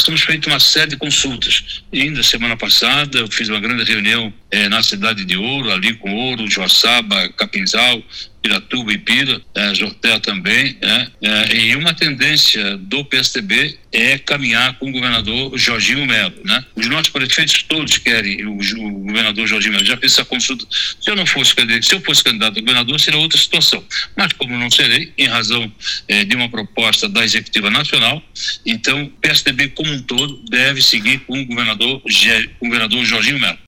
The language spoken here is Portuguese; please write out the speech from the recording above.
nós temos feito uma série de consultas. E ainda semana passada eu fiz uma grande reunião na cidade de Ouro, ali com Ouro, Joaçaba, Capinzal, Piratuba e Pira, Jortel também, e uma tendência do PSDB é caminhar com o governador Jorginho Melo, né? Os nossos prefeitos todos querem o governador Jorginho Melo. Já fiz essa consulta. Se eu fosse candidato a governador, seria outra situação. Mas como não serei, em razão de uma proposta da Executiva Nacional, então o PSDB como um todo deve seguir com o governador Jorginho Melo.